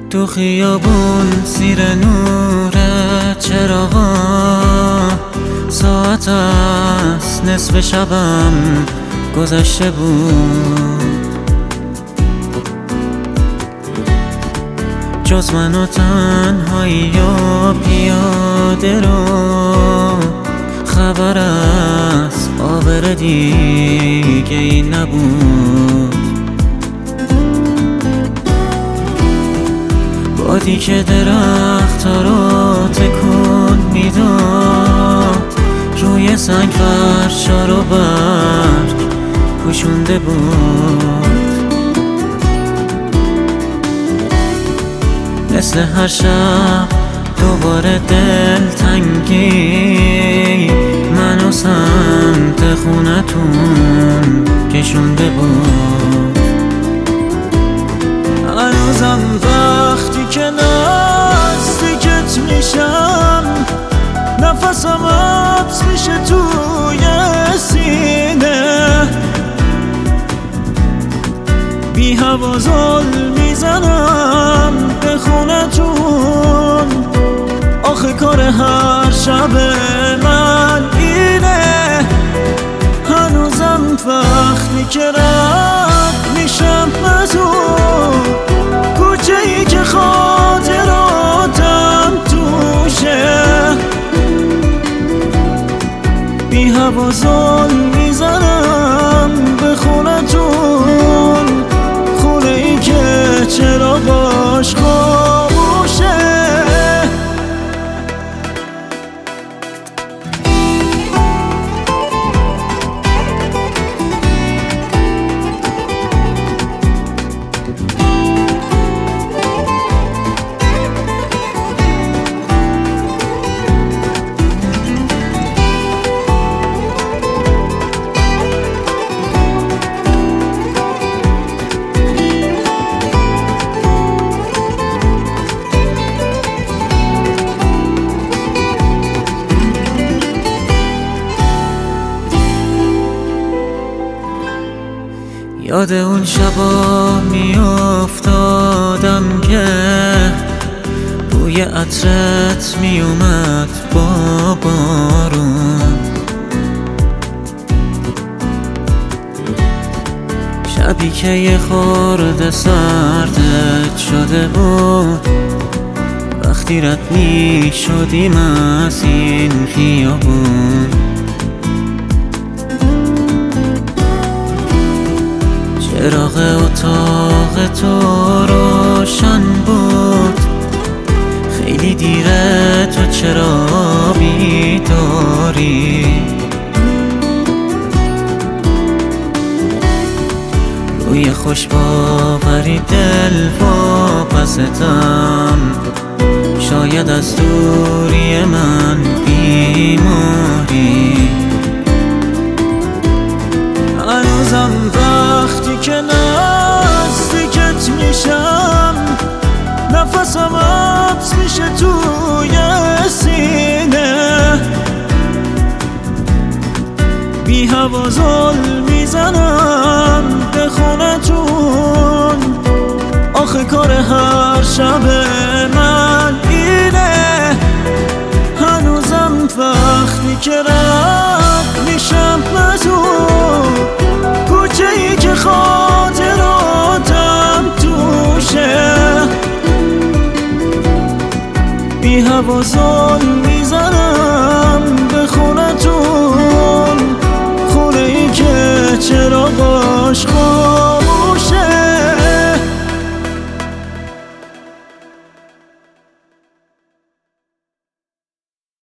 تو خیابون زیر نور چراغا ساعت است نصف شبم گذشته بود. جز من و تنهایی و پیاده رو خبر از آبر دیگه ای نبود. بادی که درخت‌ها رو تکون میداد روی سنگ فرشا رو برگ پوشونده بود. مثل هر شب دوباره دلتنگی منو سمت خونتون کشونده بود. هنوزم وقتی که نزدیکت میشم نفسم حبس میشه توی سینه، بی هوا زل میزنم به خونتون. آخه کار هر شب من اینه، هنوزم وقتی که رد میشم از اون کوچه ای که خاطراتم توشه، بی هوا زل میزنم به خونتون، خونه ای که چراغاش خاموشه. یاد اون شبا میافتادم که بوی عطرت میومد با بارون، شبی که یه خورده سردت شده بود وقتی رد میشدیم از این خیابون. چراغ اتاق تو روشن بود، خیلی دیره تو چرا بیداری؟ روی خوش باوری دل واپستم، شاید از دوری من بیماری. هنوزم وقتی که نزدیکت میشم نفسم حبس میشه توی سینه، بی هوا زل میزنم به خونتون. آخه کار هر شب من اینه، هنوزم وقتی که رد میشم از اون کوچه ای که خاطراتم توشه، بی هوا زل